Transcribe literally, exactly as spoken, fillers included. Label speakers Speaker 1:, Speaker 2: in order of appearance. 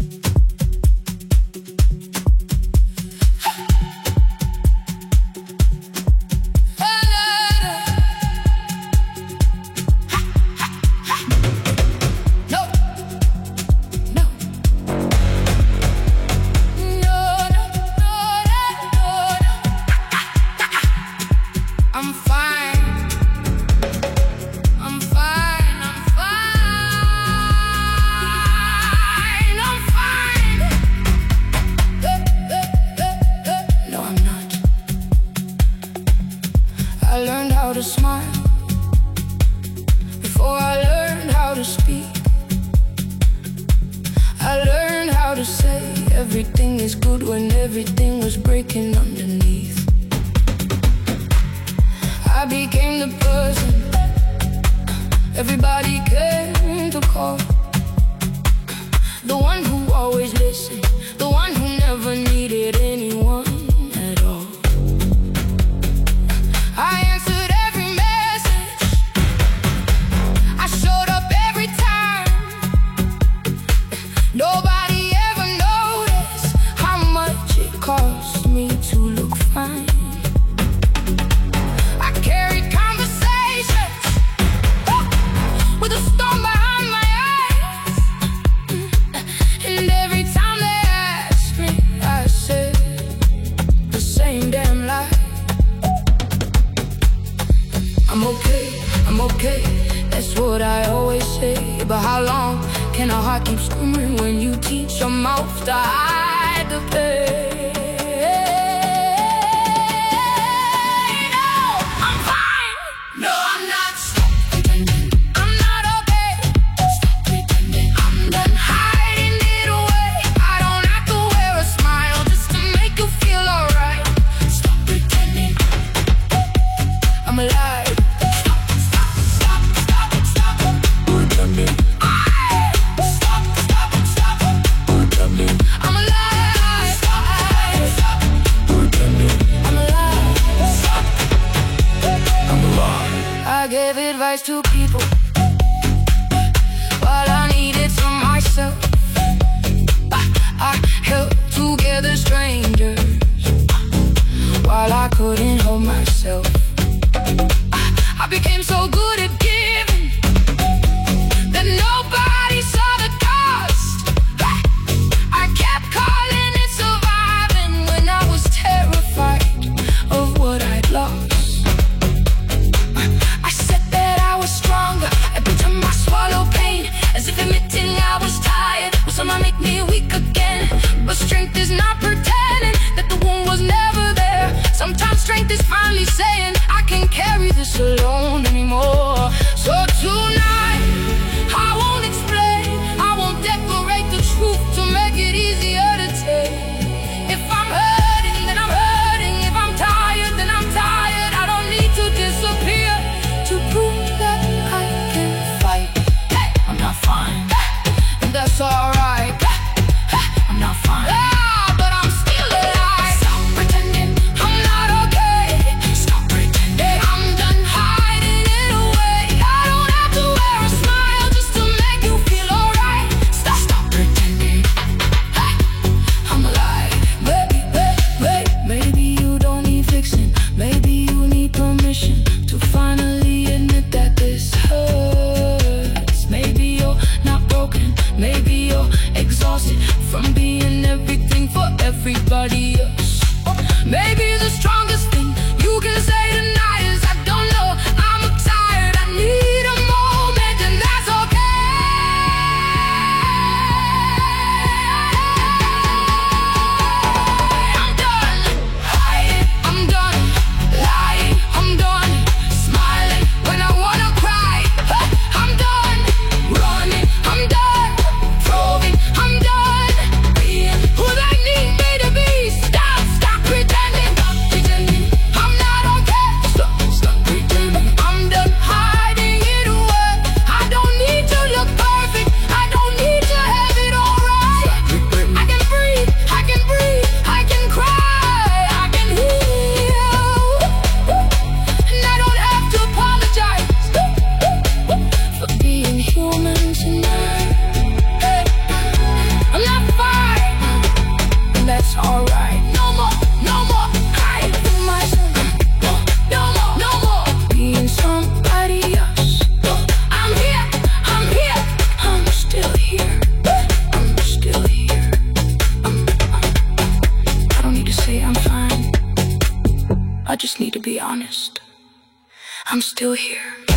Speaker 1: Everything is good when everything was breaking underneath. I became the person everybody came to call, the one who always listened, the one who never needed anyone at all. I answered every message, I showed up every time. Nobody ever noticed how much it cost me to look fine. I carried conversations with a storm behind my eyes, and every time they asked me, I said the same damn lie. I'm okay, I'm okay, that's what I always say. But how long can a heart keep screaming when you teach your mouth to hide the pain? I gave advice to people while I needed to myself. I held together strangers while I couldn't hold myself. I became so good at giving that nobody saw the cost. I kept calling it surviving when I was terrified of what I'd lost. Every time I swallow pain, as if admitting I was tired will somehow make me weak again. But strength is not pretending that the wound was never there. Sometimes strength is finally saying I can't carry this alone anymore. So tonight I won't explain, I won't decorate the truth to make it easier to take. If I'm hurting, then I'm hurting. If I'm tired, then I'm tired. I don't need to disappear to prove that I can fight. I'm not fine, and that's alright. I'm not fine, ah, but I'm still alive. Stop pretending I'm not okay. Stop pretending I'm done hiding. just need to be honest. I'm still here.